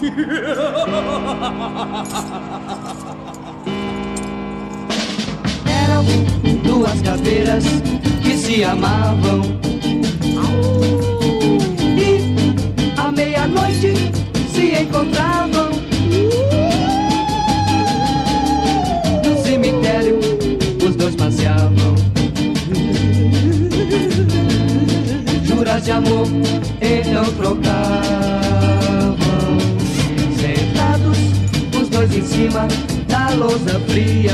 Eram duas caveiras que se amavam e à meia-noite se encontravam no cemitério. Os dois passeavam, juras de amor então trocavam. Sentados os dois em cima da lousa fria,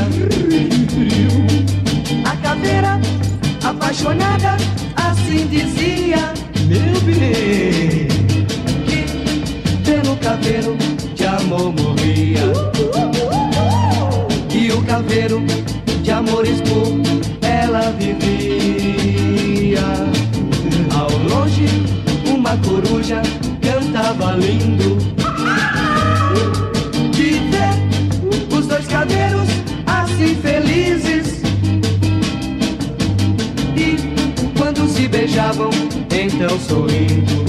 a caveira apaixonada assim dizia: meu bem, que pelo caveiro de amor morria. E o caveiro de amores por ela vivia. Ao longe uma coruja cantava lindo, de ver os dois caveiros assim felizes. E quando se beijavam, então sorrindo,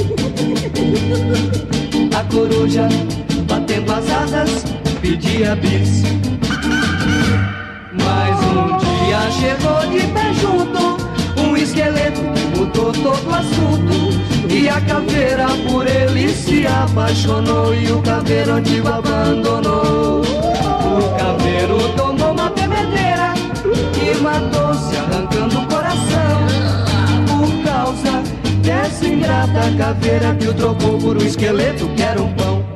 a coruja batendo as asas pedia bis. Mas um dia chegou de pé junto um esqueleto que mudou todo o assunto. E a caveira por ele se apaixonou e o caveiro antigo abandonou. O caveiro tomou uma bebedeira e matou-se arrancando o coração, por causa dessa ingrata caveira que o trocou por um esqueleto que era um pão.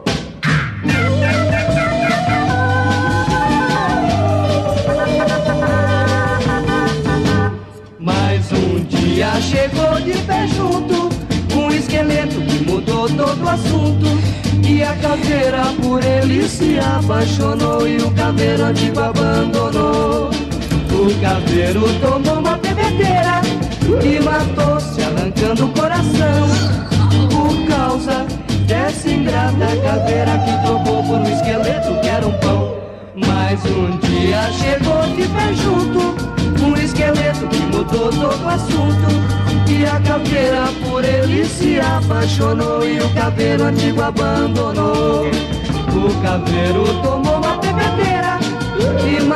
Mas um dia chegou de pé junto um esqueleto que mudou todo o assunto. E a caveira por ele se apaixonou e o caveiro antigo abandonou. O caveiro tomou uma bebedeira e matou-se arrancando o coração, por causa dessa ingrata caveira que trocou por um esqueleto que era um pão. Mas um dia chegou de pé junto um esqueleto que mudou todo o assunto. E a caveira por ele se apaixonou e o caveiro antigo abandonou. O caveiro tomou uma bebedeira e